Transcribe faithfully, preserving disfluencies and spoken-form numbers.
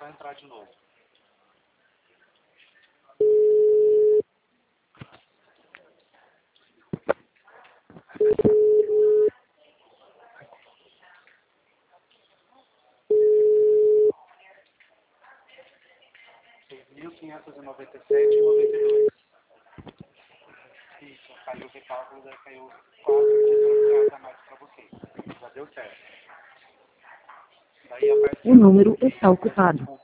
só entrar de novo. seis mil quinhentos e noventa e sete e noventa e dois. Isso, caiu o recálculo, daí caiu quase dezoito reais a mais para vocês. Já deu certo. Daí a parte O número está ocupado.